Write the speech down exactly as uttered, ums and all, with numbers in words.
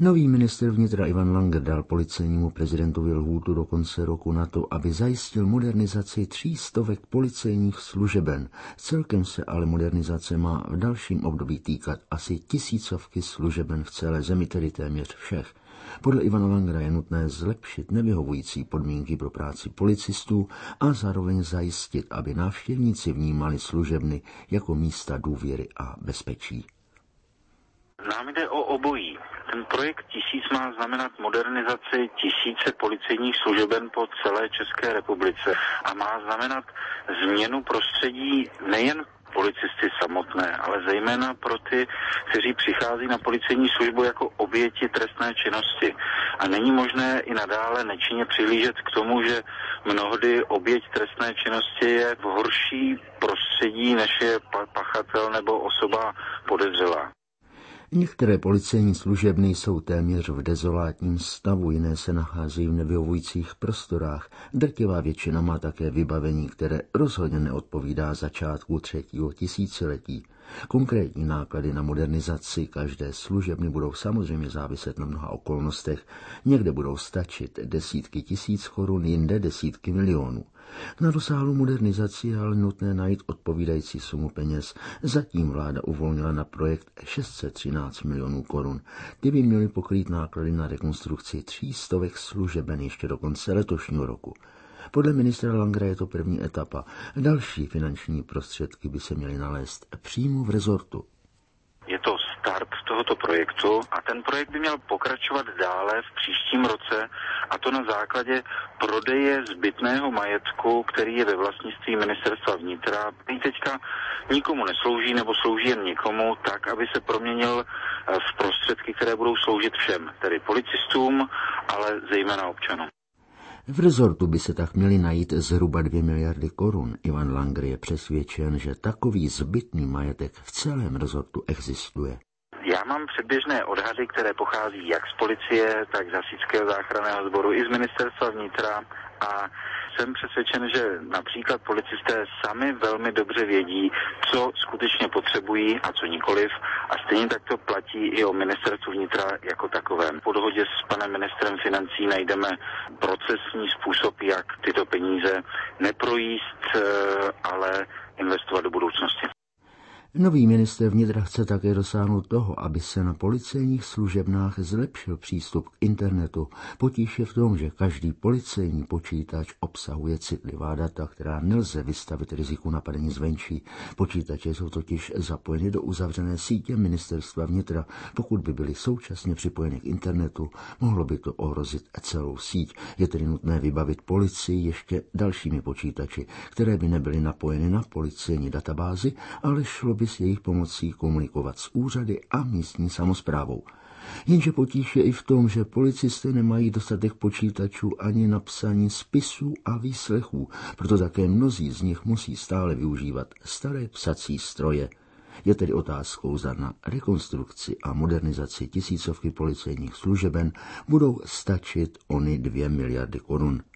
Nový ministr vnitra Ivan Langer dal policejnímu prezidentovi lhůtu do konce roku na to, aby zajistil modernizaci tří stovek policejních služeben. Celkem se ale modernizace má v dalším období týkat asi tisícovky služeben v celé zemi, tedy téměř všech. Podle Ivana Langera je nutné zlepšit nevyhovující podmínky pro práci policistů a zároveň zajistit, aby návštěvníci vnímali služebny jako místa důvěry a bezpečí. Nám jde o obojí. Ten projekt Tisíc má znamenat modernizaci tisíce policejních služeben po celé České republice a má znamenat změnu prostředí nejen policisty samotné, ale zejména pro ty, kteří přichází na policejní službu jako oběti trestné činnosti. A není možné i nadále nečinně přihlížet k tomu, že mnohdy oběť trestné činnosti je v horší prostředí, než je pachatel nebo osoba podezřelá. Některé policejní služebny jsou téměř v dezolátním stavu, jiné se nacházejí v nevyhovujících prostorách. Drtivá většina má také vybavení, které rozhodně neodpovídá začátku třetího tisíciletí. Konkrétní náklady na modernizaci každé služebny budou samozřejmě záviset na mnoha okolnostech. Někde budou stačit desítky tisíc korun, jinde desítky milionů. Na rozsáhlou modernizaci je ale nutné najít odpovídající sumu peněz. Zatím vláda uvolnila na projekt šest set třináct milionů korun. Ty by měly pokrýt náklady na rekonstrukci tří stovek služeben ještě do konce letošního roku. Podle ministra Langera je to první etapa. Další finanční prostředky by se měly nalézt přímo v rezortu. Je to start tohoto projektu a ten projekt by měl pokračovat dále v příštím roce, a to na základě prodeje zbytného majetku, který je ve vlastnictví ministerstva vnitra, který teďka nikomu neslouží nebo slouží jen někomu, tak, aby se proměnil v prostředky, které budou sloužit všem, tedy policistům, ale zejména občanům. V rezortu by se tak měly najít zhruba dvě miliardy korun. Ivan Langer je přesvědčen, že takový zbytný majetek v celém rezortu existuje. Já mám předběžné odhady, které pochází jak z policie, tak z hasičského záchranného sboru i z ministerstva vnitra a jsem přesvědčen, že například policisté sami velmi dobře vědí, co skutečně potřebují a co nikoliv, a stejně tak to platí i o ministerstvu vnitra jako takovém. Po dohodě s panem ministrem financí najdeme procesní způsob, jak tyto peníze neprojíst, ale investovat do budoucnosti. Nový ministr vnitra chce také dosáhnout toho, aby se na policejních služebnách zlepšil přístup k internetu. Potíž je v tom, že každý policejní počítač obsahuje citlivá data, která nelze vystavit riziku napadení zvenčí. Počítače jsou totiž zapojeny do uzavřené sítě ministerstva vnitra. Pokud by byly současně připojeny k internetu, mohlo by to ohrozit celou síť. Je tedy nutné vybavit policii ještě dalšími počítači, které by nebyly napojeny na policejní databázi, ale šlo by s jejich pomocí komunikovat s úřady a místní samosprávou. Jenže potíž je i v tom, že policisté nemají dostatek počítačů ani na psaní spisů a výslechů, proto také mnozí z nich musí stále využívat staré psací stroje. Je tedy otázkou, zda na rekonstrukci a modernizaci tisícovky policejních služeben budou stačit ony dvě miliardy korun.